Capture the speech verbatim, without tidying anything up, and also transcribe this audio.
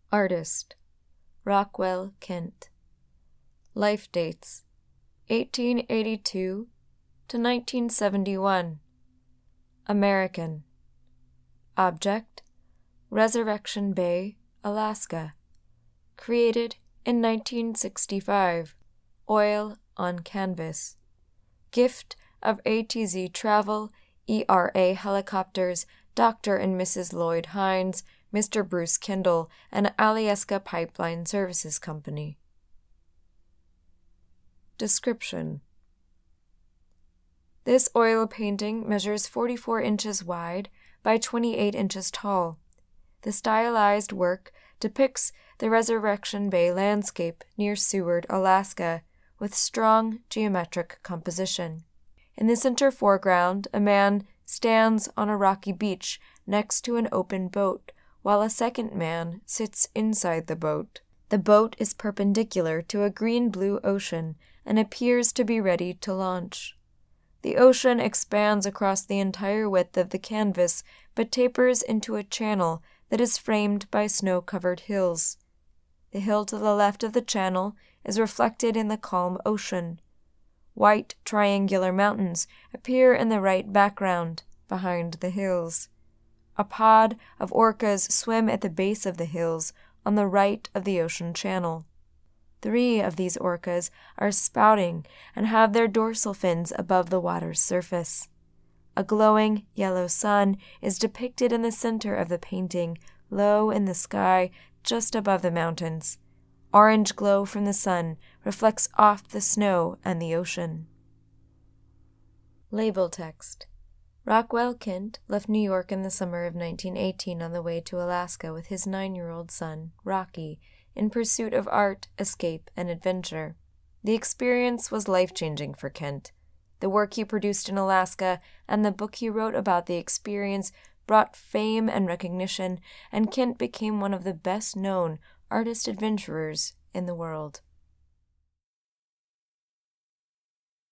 Artist: Rockwell Kent. Life dates: eighteen eighty-two to nineteen seventy-one. American. Object: Resurrection Bay, Alaska. Created in nineteen sixty-five. Oil on canvas. Gift of A T Z Travel, E R A Helicopters, Doctor and Missus Lloyd Hines, Mister Bruce Kendall, and Alyeska Pipeline Services Company. Description: This oil painting measures forty-four inches wide by twenty-eight inches tall. The stylized work depicts the Resurrection Bay landscape near Seward, Alaska, with strong geometric composition. In the center foreground, a man stands on a rocky beach next to an open boat, while a second man sits inside the boat. The boat is perpendicular to a green-blue ocean and appears to be ready to launch. The ocean expands across the entire width of the canvas, but tapers into a channel that is framed by snow-covered hills. The hill to the left of the channel is reflected in the calm ocean. White triangular mountains appear in the right background, behind the hills. A pod of orcas swim at the base of the hills, on the right of the ocean channel. Three of these orcas are spouting and have their dorsal fins above the water's surface. A glowing yellow sun is depicted in the center of the painting, low in the sky just above the mountains. Orange glow from the sun reflects off the snow and the ocean. Label text: Rockwell Kent left New York in the summer of nineteen eighteen on the way to Alaska with his nine-year-old son, Rocky, in pursuit of art, escape, and adventure. The experience was life-changing for Kent. The work he produced in Alaska and the book he wrote about the experience brought fame and recognition, and Kent became one of the best-known artist adventurers in the world.